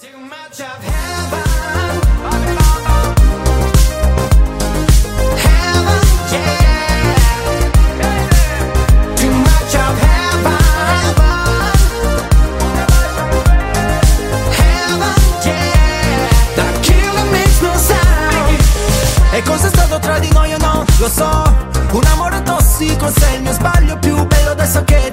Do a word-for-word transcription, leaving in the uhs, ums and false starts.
Too much of heaven. Heaven, yeah. Too much of heaven. Heaven, yeah. The killer makes no sound. E cos'è stato tra di noi o no? Lo so. Un amore tossico, sei il mio sbaglio più bello adesso che